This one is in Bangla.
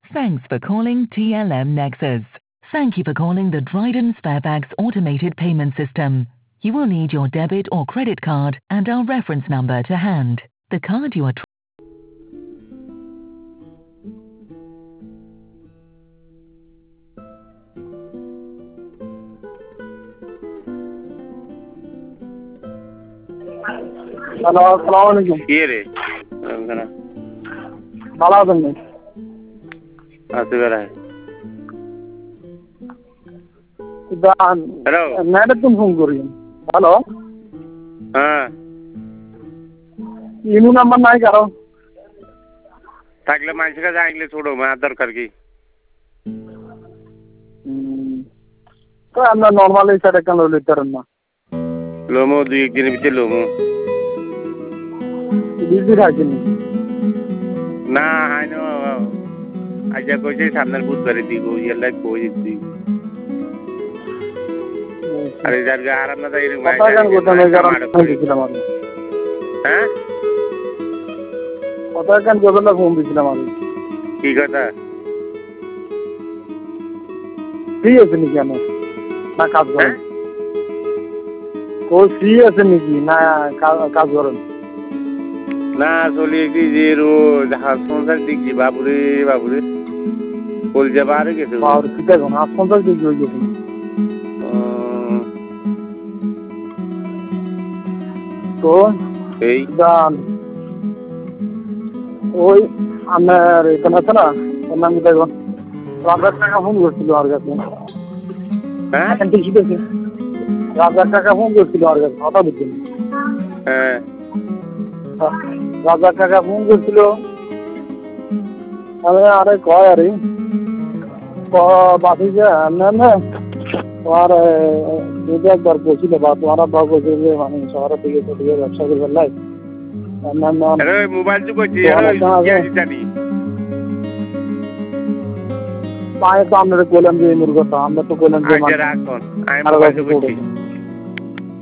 Thanks for calling TLM Nexus. Thank you for calling the Dryden Sparebags automated payment system. You will need your debit or credit card and our reference number to hand. The card you are hello আসসালামু আলাইকুম কি রে ভালো আছেন নি আছি বেড়া দান হ্যালো ম্যাডাম তুমি ফোন করি হ্যালো হ্যাঁ ইনু নাম্বার নাই কারো থাকলে মানুষের কাছে আইলে ছোড়ো মার দরকার কি তো আমরা নর্মাল এই সাইডে কেন লইতে পারেন না লোমো দুই একদিনের ভিতরে লোমো বিজি রাখেন না হাই নো আজ কইছে সামনের বুধবারে দিব ইয়াল্লা কই দিছি আরে জায়গা আরাম না তাই কথা কেন কথা নাই কারণ দিছিলাম আমি হ্যাঁ কথা কেন কথা ফোন দিছিলাম আমি কি কথা ফ্রি আছে নাকি কেন না কাজ করেন ও ফ্রি আছে নাকি না কাজ করেন না চলি কি যে রো জাহাজ সংসার দেখছি বাবুরে বাবুরে বল যাবার গেছে আর কি দেখুন হাত সংসার দেখি হয়ে গেছে তো এই দান ওই আমার এখানে আছে না ওর নাম কি দেখো 1,000 টাকা ফোন করছিল আমার কাছে হ্যাঁ ঠিক আছে 1,000 টাকা ফোন করছিল আমার কাছে কথা বুঝছেন হ্যাঁ 1,000 টাকা ফোন করছিল আমি আরে কয় আরে বাকি যে না না তোমার যদি একবার বলছিল বা তোমার আব্বা বলছিল যে মানে শহরের দিকে চলে গিয়ে ব্যবসা করবে লাই মোবাইল তো করছি জানি পায়ে তো আমরা বললাম যে এই মুরগটা আমরা তো বললাম যে রাখুন আমি মোবাইল তো করছি